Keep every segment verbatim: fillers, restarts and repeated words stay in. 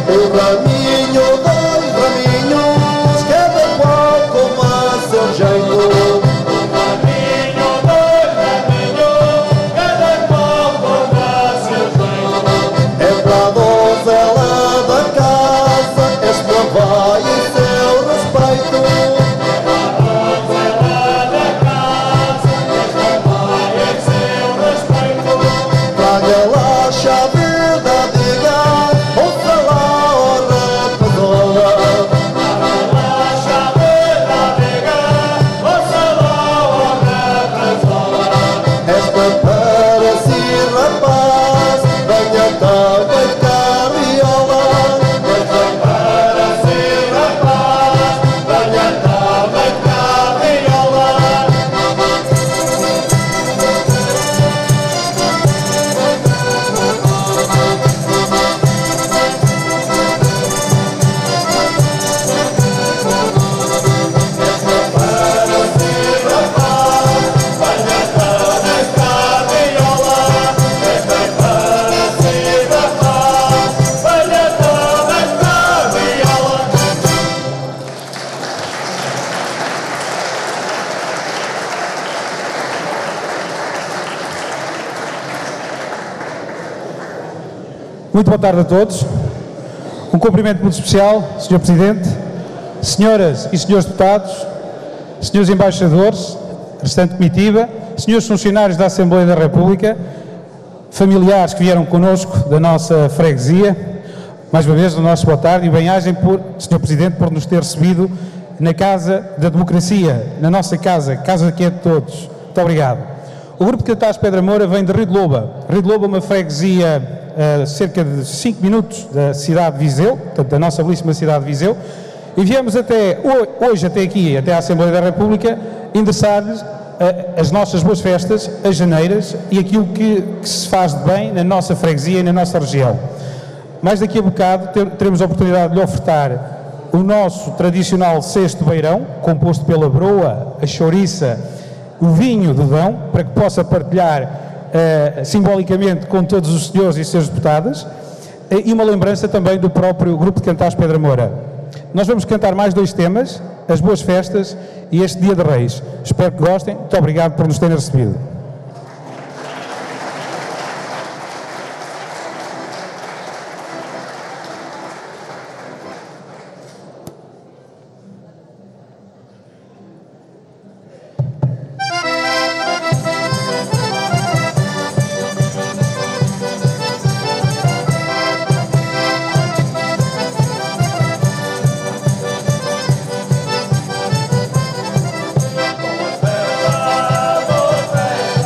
Um raminho, dois raminhos, cada qual com a seu jeito. Um raminho, dois raminhos, cada qual com a seu jeito. É para a donzela da casa, esta vai em seu respeito. É para a donzela da casa, esta vai em seu respeito. Traga lá a chave da diga, ouça lá o rapazola. Traga lá a chave da adega, ouça lá o rapazola. Esta para si, rapaz, venha também de carriola. Esta para si, rapaz, venha também de carriola. Muito boa tarde a todos. Um cumprimento muito especial, senhor Presidente, senhoras e senhores deputados, senhores embaixadores, restante comitiva, senhores funcionários da Assembleia da República, familiares que vieram connosco da nossa freguesia, mais uma vez, o nosso boa tarde e bem-agem, por, senhor Presidente, por nos ter recebido na Casa da Democracia, na nossa casa, casa que é de todos. Muito obrigado. O Grupo de Cartaz Pedra Moura vem de Rio de Loba. Rio de Loba é uma freguesia a cerca de cinco minutos da cidade de Viseu, portanto, da nossa belíssima cidade de Viseu, e viemos até, hoje até aqui, até à Assembleia da República, endereçar-lhes as nossas boas festas, as janeiras e aquilo que, que se faz de bem na nossa freguesia e na nossa região. Mais daqui a bocado ter, teremos a oportunidade de lhe ofertar o nosso tradicional cesto de beirão, composto pela broa, a chouriça, o vinho do Dão, para que possa partilhar Uh, simbolicamente com todos os senhores e senhores deputados, uh, e uma lembrança também do próprio Grupo de Cantares Pedra Moura. Nós vamos cantar mais dois temas, as boas festas e este Dia de Reis. Espero que gostem. Muito obrigado por nos terem recebido. Boa festa,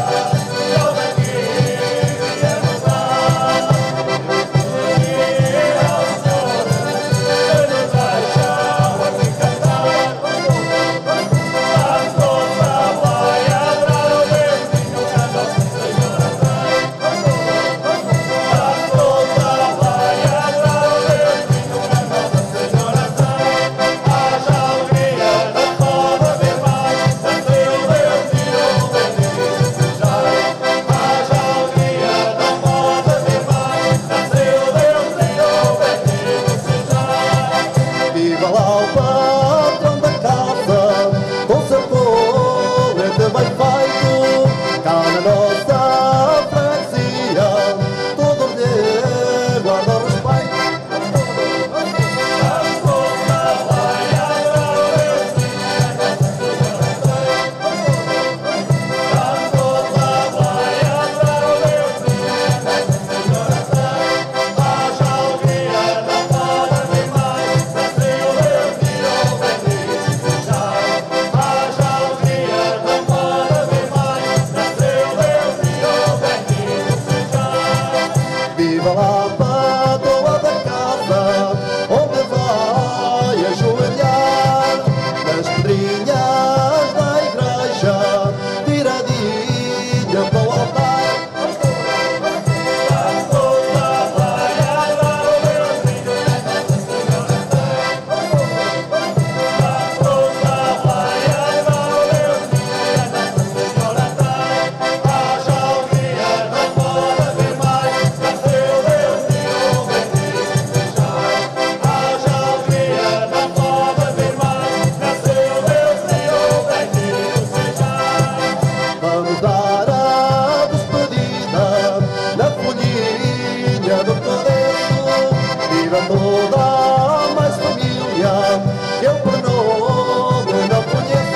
vida toda, mais família, que eu por nome não conheço.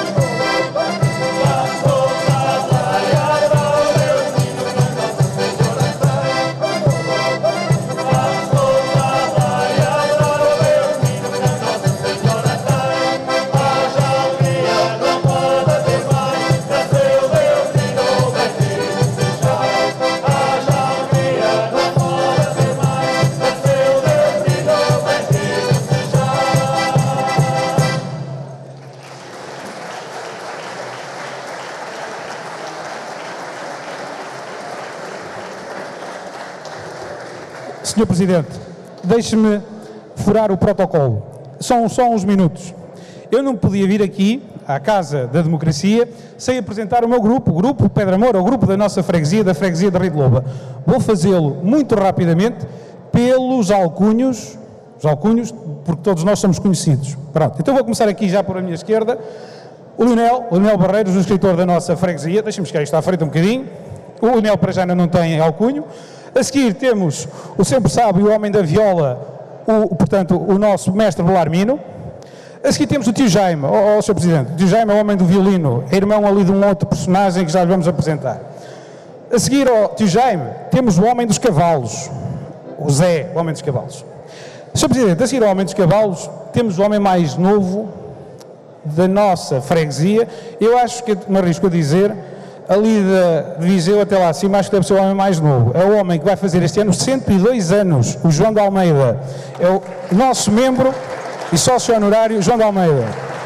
senhor Presidente, deixe-me furar o protocolo. São só uns minutos. Eu não podia vir aqui, à Casa da Democracia, sem apresentar o meu grupo, o Grupo Pedra Moura, o grupo da nossa freguesia, da freguesia da Rio de Loba. Vou fazê-lo muito rapidamente pelos alcunhos, os alcunhos, porque todos nós somos conhecidos. Pronto, então vou começar aqui já por a minha esquerda. O Leonel, o Leonel Barreiros, o escritor da nossa freguesia, deixa-me chegar isto à frente um bocadinho. O Leonel para já não tem alcunho. A seguir temos o sempre sábio, o homem da viola, o, portanto, o nosso mestre Belarmino. A seguir temos o tio Jaime, ó, ó, senhor Presidente, o tio Jaime é o homem do violino, é irmão ali de um outro personagem que já lhe vamos apresentar. A seguir ao tio Jaime, temos o homem dos cavalos, o Zé, o homem dos cavalos. senhor Presidente, a seguir ao homem dos cavalos, temos o homem mais novo da nossa freguesia. Eu acho que, me arrisco a dizer, ali de Viseu até lá acima, acho que deve ser o homem mais novo. É o homem que vai fazer este ano cento e dois anos, o João de Almeida. É o nosso membro e sócio honorário, João de Almeida.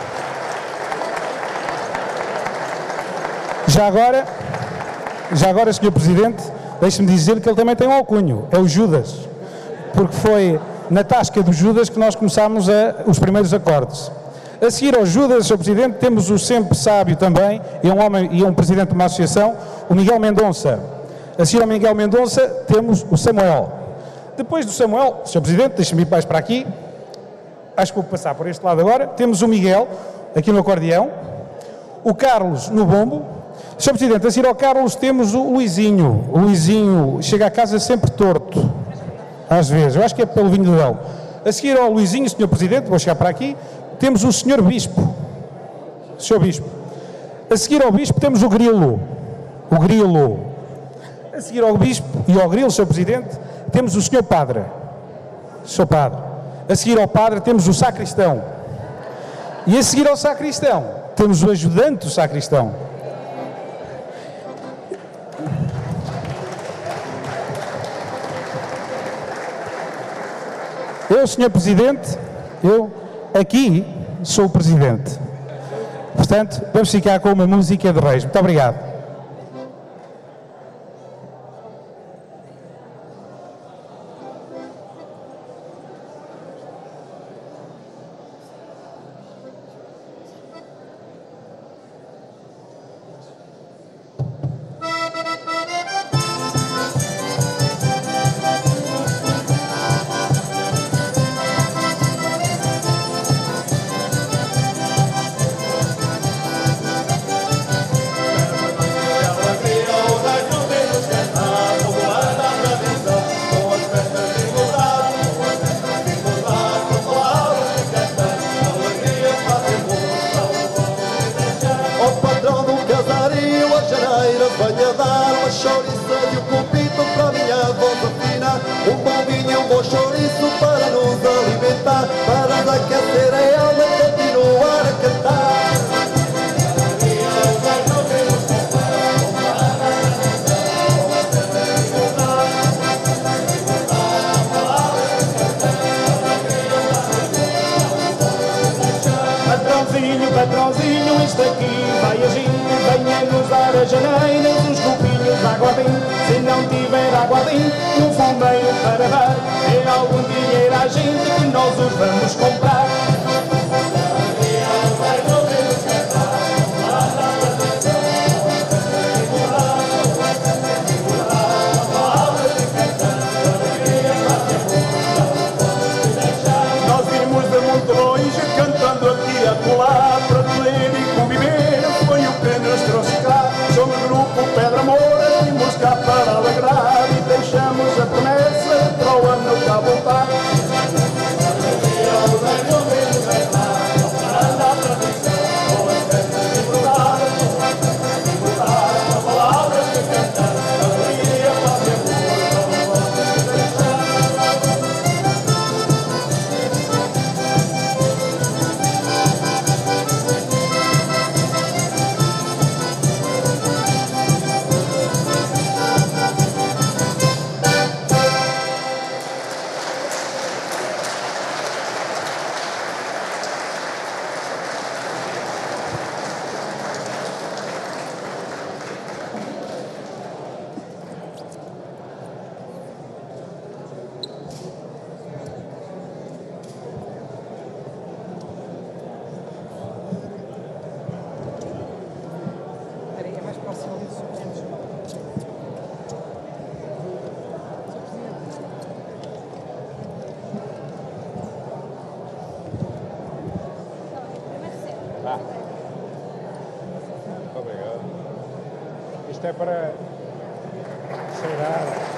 Já agora, já agora, senhor Presidente, deixe-me dizer que ele também tem um alcunho, é o Judas, porque foi na tasca do Judas que nós começámos a, os primeiros acordes. A seguir ao Judas, senhor Presidente, temos o sempre sábio também, e um homem e um presidente de uma associação, o Miguel Mendonça. A seguir ao Miguel Mendonça, temos o Samuel. Depois do Samuel, senhor Presidente, deixe-me ir mais para aqui, acho que vou passar por este lado agora, temos o Miguel, aqui no acordeão, o Carlos no bombo. senhor Presidente, a seguir ao Carlos temos o Luizinho. O Luizinho chega a casa sempre torto, às vezes, eu acho que é pelo vinho do Del. A seguir ao Luizinho, senhor Presidente, vou chegar para aqui, temos o senhor Bispo, senhor Bispo. A seguir ao Bispo temos o Grilo, o Grilo. A seguir ao Bispo e ao Grilo, senhor Presidente, temos o senhor Padre, senhor Padre. A seguir ao Padre temos o Sacristão. E a seguir ao Sacristão temos o ajudante do Sacristão. Eu, senhor Presidente, eu aqui sou o Presidente. Portanto, vamos ficar com uma música de Reis. Muito obrigado. Patrãozinho, isto aqui vai agir, venha-nos dar as janeiras, uns copinhos de aguardinho. Se não tiver aguardinho, um fumeiro para dar, é algum dinheiro à gente que nós os vamos comprar. Nós vimos de muito longe, cantando aqui a colar, para ler e conviver, foi o que nos trouxe cá. Somos o grupo Pedra Moura, vimos cá para alegrar, e deixamos a promessa para o ano cá voltar. Isto é para cheirar.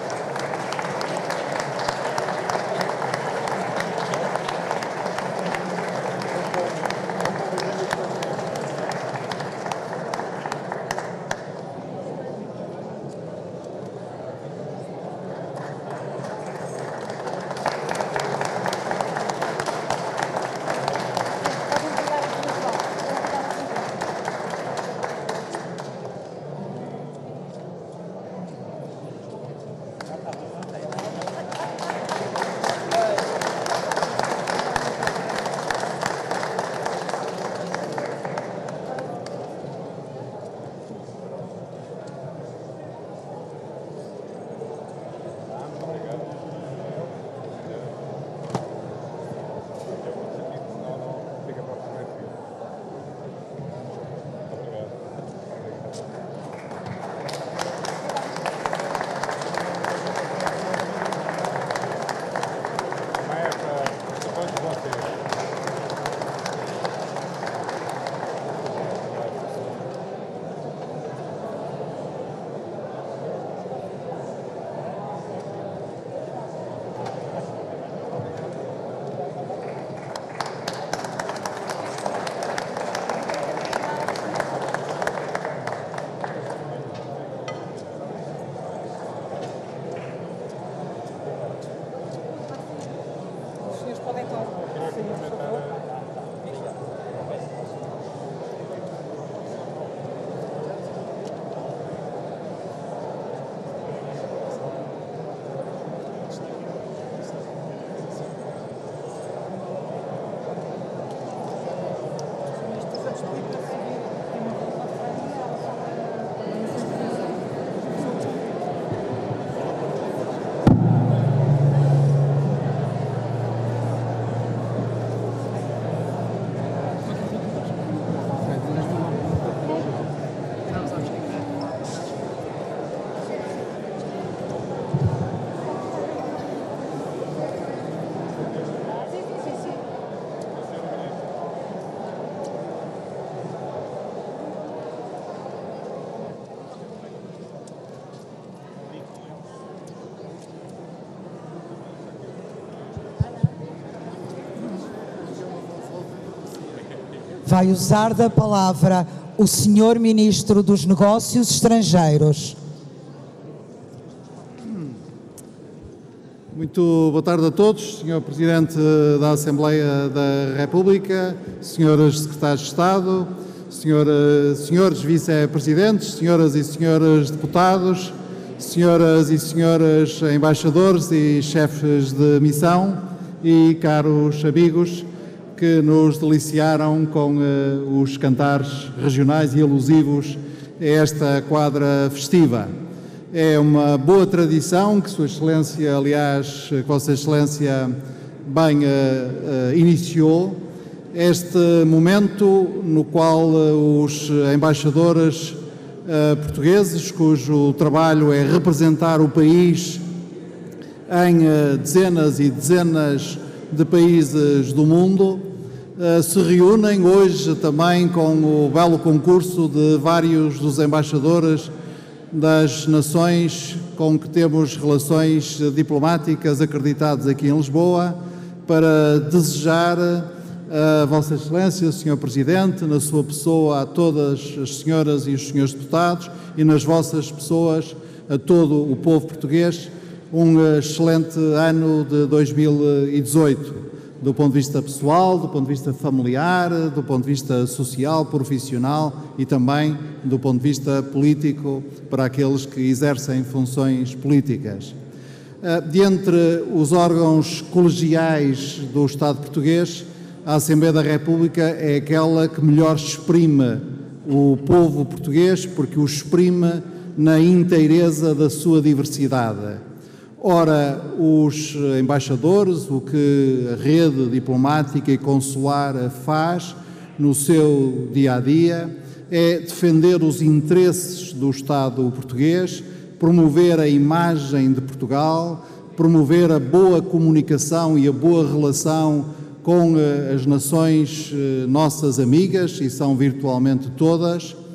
Vai usar da palavra o senhor Ministro dos Negócios Estrangeiros. Muito boa tarde a todos, senhor Presidente da Assembleia da República, senhores Secretários de Estado, senhora, senhores Vice-Presidentes, senhoras e senhores Deputados, senhoras e senhores Embaixadores e Chefes de Missão e caros amigos que nos deliciaram com uh, os cantares regionais e alusivos a esta quadra festiva. É uma boa tradição que Sua Excelência, aliás, que Vossa Excelência bem uh, uh, iniciou, este momento no qual uh, os embaixadores uh, portugueses, cujo trabalho é representar o país em uh, dezenas e dezenas de países do mundo, uh, se reúnem hoje também com o belo concurso de vários dos embaixadores das nações com que temos relações diplomáticas acreditadas aqui em Lisboa, para desejar a Vossa Excelência, senhor Presidente, na sua pessoa, a todas as senhoras e os senhores deputados e nas vossas pessoas, a todo o povo português, um excelente ano de dois mil e dezoito, do ponto de vista pessoal, do ponto de vista familiar, do ponto de vista social, profissional e também do ponto de vista político para aqueles que exercem funções políticas. De entre os órgãos colegiais do Estado português, a Assembleia da República é aquela que melhor exprime o povo português, porque o exprime na inteireza da sua diversidade. Ora, os embaixadores, o que a rede diplomática e consular faz no seu dia-a-dia é defender os interesses do Estado português, promover a imagem de Portugal, promover a boa comunicação e a boa relação com as nações nossas amigas, e são virtualmente todas,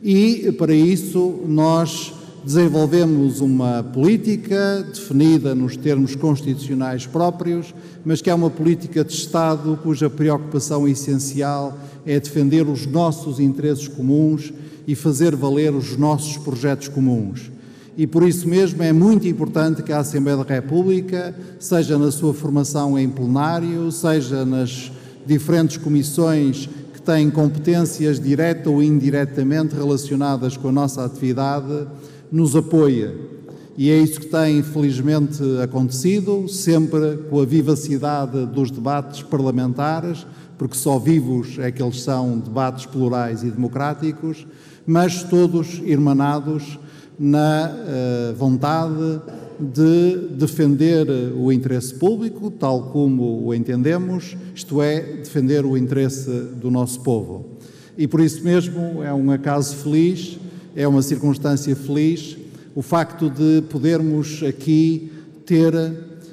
E, para isso, nós desenvolvemos uma política definida nos termos constitucionais próprios, mas que é uma política de Estado cuja preocupação essencial é defender os nossos interesses comuns e fazer valer os nossos projetos comuns. E por isso mesmo é muito importante que a Assembleia da República, seja na sua formação em plenário, seja nas diferentes comissões que têm competências direta ou indiretamente relacionadas com a nossa atividade, nos apoia. E é isso que tem, felizmente, acontecido, sempre com a vivacidade dos debates parlamentares, porque só vivos é que eles são debates plurais e democráticos, mas todos irmanados na uh, vontade de defender o interesse público, tal como o entendemos, isto é, defender o interesse do nosso povo. E por isso mesmo é um acaso feliz, é uma circunstância feliz, o facto de podermos aqui ter uh,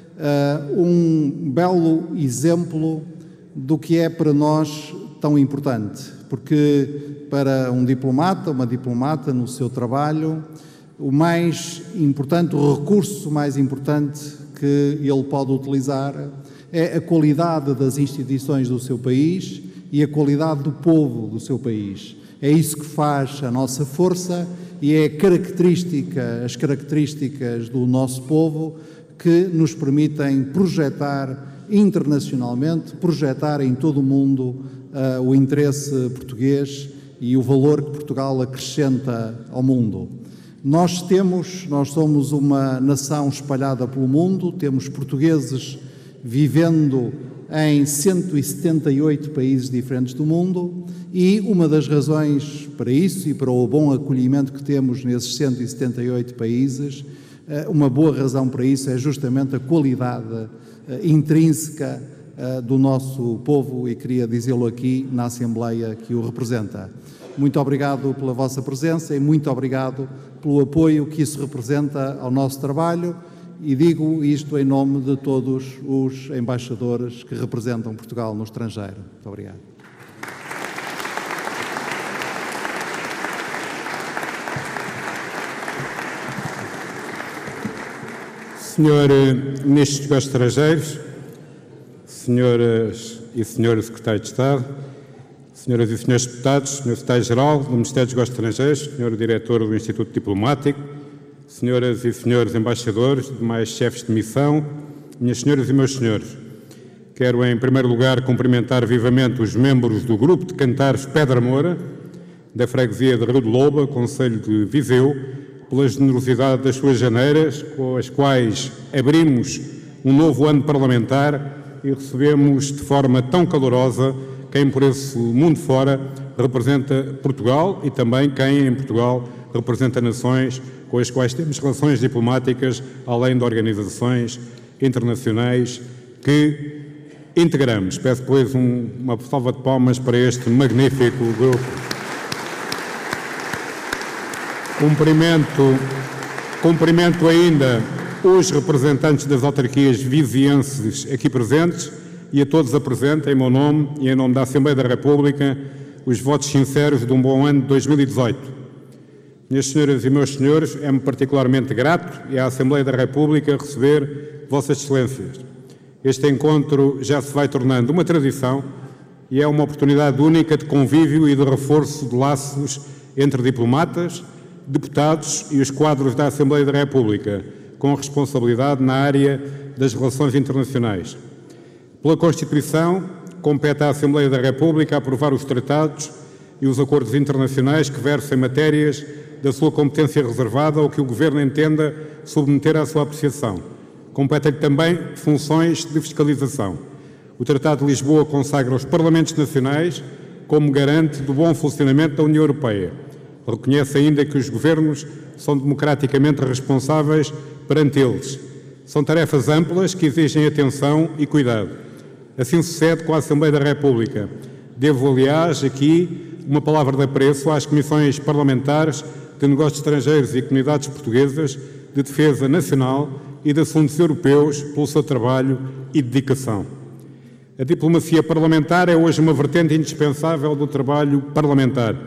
um belo exemplo do que é para nós tão importante, porque para um diplomata, uma diplomata no seu trabalho, o mais importante, o recurso mais importante que ele pode utilizar é a qualidade das instituições do seu país e a qualidade do povo do seu país. É isso que faz a nossa força e é a característica, as características do nosso povo que nos permitem projetar internacionalmente, projetar em todo o mundo uh, o interesse português e o valor que Portugal acrescenta ao mundo. Nós temos, nós somos uma nação espalhada pelo mundo, temos portugueses vivendo em cento e setenta e oito países diferentes do mundo e uma das razões para isso e para o bom acolhimento que temos nesses cento e setenta e oito países, uma boa razão para isso é justamente a qualidade intrínseca do nosso povo e queria dizê-lo aqui na Assembleia que o representa. Muito obrigado pela vossa presença e muito obrigado pelo apoio que isso representa ao nosso trabalho e digo isto em nome de todos os embaixadores que representam Portugal no estrangeiro. Muito obrigado. Senhor Ministro dos Negócios Estrangeiros, Senhoras e Senhores Secretários de Estado, Senhoras e Senhores Deputados, Senhor Secretário-Geral do Ministério dos Negócios Estrangeiros, Senhor Diretor do Instituto Diplomático, Senhoras e Senhores Embaixadores, demais chefes de missão, minhas senhoras e meus senhores, quero em primeiro lugar cumprimentar vivamente os membros do Grupo de Cantares Pedra Moura, da freguesia de Rio de Loba, Concelho de Viseu, pela generosidade das suas janeiras, com as quais abrimos um novo ano parlamentar e recebemos de forma tão calorosa quem por esse mundo fora representa Portugal e também quem em Portugal representa nações com as quais temos relações diplomáticas, além de organizações internacionais que integramos. Peço, pois, um, uma salva de palmas para este magnífico grupo. Cumprimento, cumprimento ainda os representantes das autarquias vizienses aqui presentes e a todos apresento, em meu nome e em nome da Assembleia da República, os votos sinceros de um bom ano de dois mil e dezoito. Minhas senhoras e meus senhores, é-me particularmente grato e à Assembleia da República receber Vossas Excelências. Este encontro já se vai tornando uma tradição e é uma oportunidade única de convívio e de reforço de laços entre diplomatas, deputados e os quadros da Assembleia da República, com responsabilidade na área das relações internacionais. Pela Constituição, compete à Assembleia da República aprovar os tratados e os acordos internacionais que versem matérias da sua competência reservada ou que o Governo entenda submeter à sua apreciação. Competem também funções de fiscalização. O Tratado de Lisboa consagra os Parlamentos Nacionais como garante do bom funcionamento da União Europeia. Reconhece ainda que os governos são democraticamente responsáveis perante eles. São tarefas amplas que exigem atenção e cuidado. Assim sucede com a Assembleia da República. Devo, aliás, aqui uma palavra de apreço às comissões parlamentares de Negócios Estrangeiros e Comunidades Portuguesas de Defesa Nacional e de Assuntos Europeus pelo seu trabalho e dedicação. A diplomacia parlamentar é hoje uma vertente indispensável do trabalho parlamentar.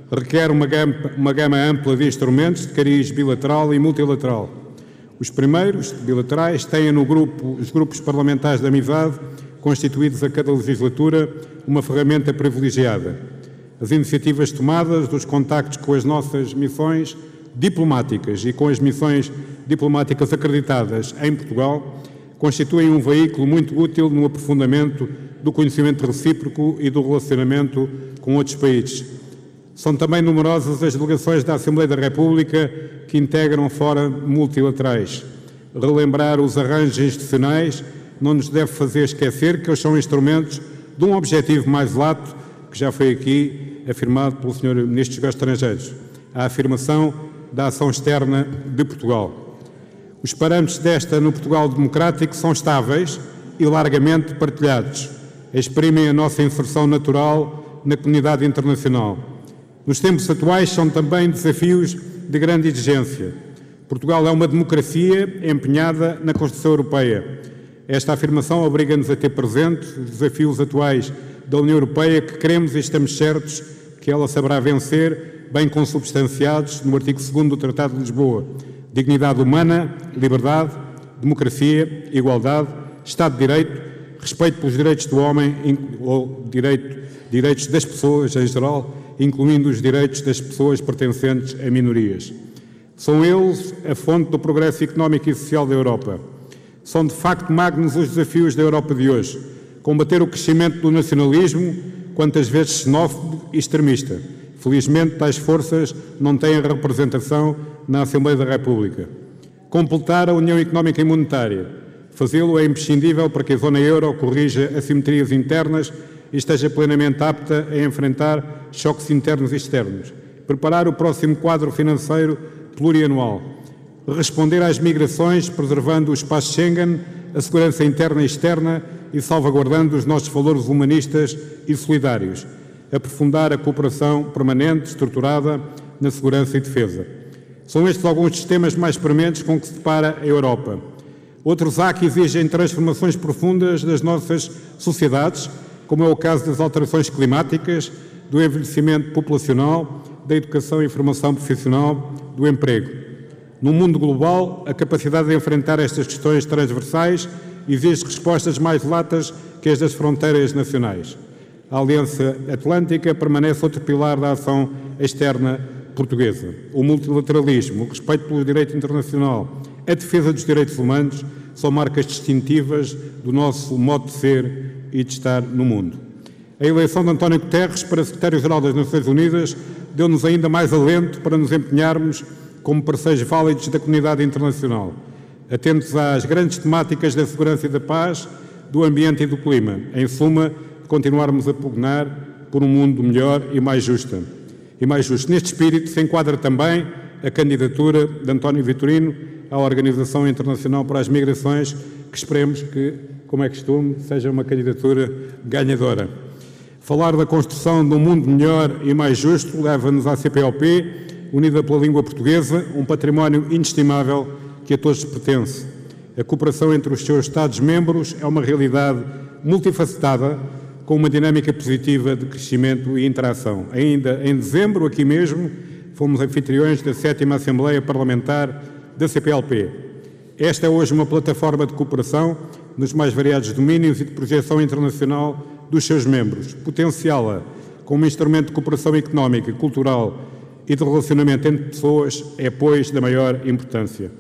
requer uma gama, uma gama ampla de instrumentos de cariz bilateral e multilateral. Os primeiros, bilaterais, têm no grupo, os grupos parlamentares de amizade, constituídos a cada legislatura, uma ferramenta privilegiada. As iniciativas tomadas dos contactos com as nossas missões diplomáticas e com as missões diplomáticas acreditadas em Portugal constituem um veículo muito útil no aprofundamento do conhecimento recíproco e do relacionamento com outros países. São também numerosas as delegações da Assembleia da República que integram fora multilaterais. Relembrar os arranjos institucionais não nos deve fazer esquecer que eles são instrumentos de um objetivo mais lato, que já foi aqui afirmado pelo senhor Ministro dos Negócios Estrangeiros, a afirmação da ação externa de Portugal. Os parâmetros desta no Portugal democrático são estáveis e largamente partilhados. Exprimem a nossa inserção natural na comunidade internacional. Nos tempos atuais são também desafios de grande exigência. Portugal é uma democracia empenhada na construção europeia. Esta afirmação obriga-nos a ter presente os desafios atuais da União Europeia que queremos e estamos certos que ela saberá vencer, bem consubstanciados no artigo segundo do Tratado de Lisboa. Dignidade humana, liberdade, democracia, igualdade, Estado de Direito, respeito pelos direitos do homem, ou direito, direitos das pessoas em geral, incluindo os direitos das pessoas pertencentes a minorias. São eles a fonte do progresso económico e social da Europa. São de facto magnos os desafios da Europa de hoje. Combater o crescimento do nacionalismo, quantas vezes xenófobo e extremista. Felizmente, tais forças não têm representação na Assembleia da República. Completar a União Económica e Monetária. Fazê-lo é imprescindível para que a zona euro corrija assimetrias internas e esteja plenamente apta a enfrentar choques internos e externos. Preparar o próximo quadro financeiro plurianual. Responder às migrações, preservando o espaço Schengen, a segurança interna e externa e salvaguardando os nossos valores humanistas e solidários. Aprofundar a cooperação permanente, estruturada na segurança e defesa. São estes alguns dos temas mais prementes com que se depara a Europa. Outros há que exigem transformações profundas das nossas sociedades, como é o caso das alterações climáticas, do envelhecimento populacional, da educação e formação profissional, do emprego. No mundo global, a capacidade de enfrentar estas questões transversais exige respostas mais latas que as das fronteiras nacionais. A Aliança Atlântica permanece outro pilar da ação externa portuguesa. O multilateralismo, o respeito pelo direito internacional, a defesa dos direitos humanos são marcas distintivas do nosso modo de ser e de estar no mundo. A eleição de António Guterres para Secretário-Geral das Nações Unidas deu-nos ainda mais alento para nos empenharmos como parceiros válidos da comunidade internacional, atentos às grandes temáticas da segurança e da paz, do ambiente e do clima. Em suma, continuarmos a pugnar por um mundo melhor e mais justo. E mais justo. Neste espírito se enquadra também a candidatura de António Vitorino à Organização Internacional para as Migrações, que esperemos que, como é costume, seja uma candidatura ganhadora. Falar da construção de um mundo melhor e mais justo leva-nos à C P L P, unida pela língua portuguesa, um património inestimável que a todos pertence. A cooperação entre os seus Estados-membros é uma realidade multifacetada, com uma dinâmica positiva de crescimento e interação. Ainda em dezembro, aqui mesmo, fomos anfitriões da sétima Assembleia Parlamentar da C P L P. Esta é hoje uma plataforma de cooperação nos mais variados domínios e de projeção internacional dos seus membros. Potenciá-la como instrumento de cooperação económica, cultural e de relacionamento entre pessoas é, pois, da maior importância.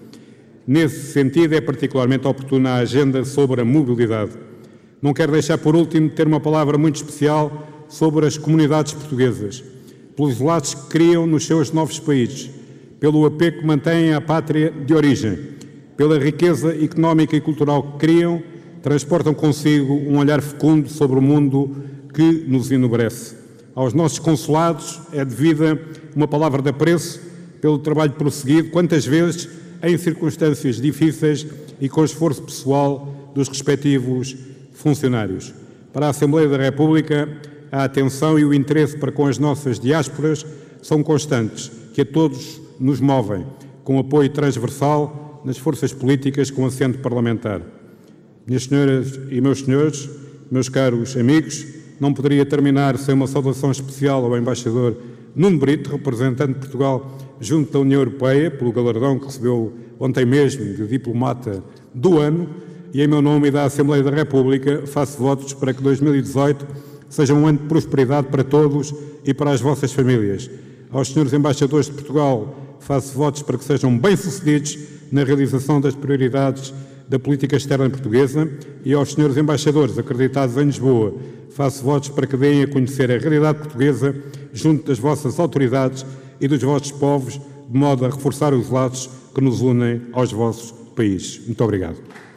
Nesse sentido, é particularmente oportuna a agenda sobre a mobilidade. Não quero deixar, por último, de ter uma palavra muito especial sobre as comunidades portuguesas, pelos laços que criam nos seus novos países, pelo apego que mantêm à pátria de origem, pela riqueza económica e cultural que criam, transportam consigo um olhar fecundo sobre o mundo que nos enobrece. Aos nossos consulados é devida uma palavra de apreço pelo trabalho prosseguido, quantas vezes em circunstâncias difíceis e com esforço pessoal dos respectivos funcionários. Para a Assembleia da República, a atenção e o interesse para com as nossas diásporas são constantes, que a todos nos movem, com apoio transversal nas forças políticas com assento parlamentar. Minhas senhoras e meus senhores, meus caros amigos, não poderia terminar sem uma saudação especial ao embaixador Nuno Brito, representante de Portugal junto da União Europeia, pelo galardão que recebeu ontem mesmo de Diplomata do Ano, e em meu nome e da Assembleia da República faço votos para que dois mil e dezoito seja um ano de prosperidade para todos e para as vossas famílias. Aos senhores embaixadores de Portugal faço votos para que sejam bem-sucedidos na realização das prioridades da política externa portuguesa, e aos senhores embaixadores acreditados em Lisboa faço votos para que deem a conhecer a realidade portuguesa junto das vossas autoridades e dos vossos povos, de modo a reforçar os laços que nos unem aos vossos países. Muito obrigado.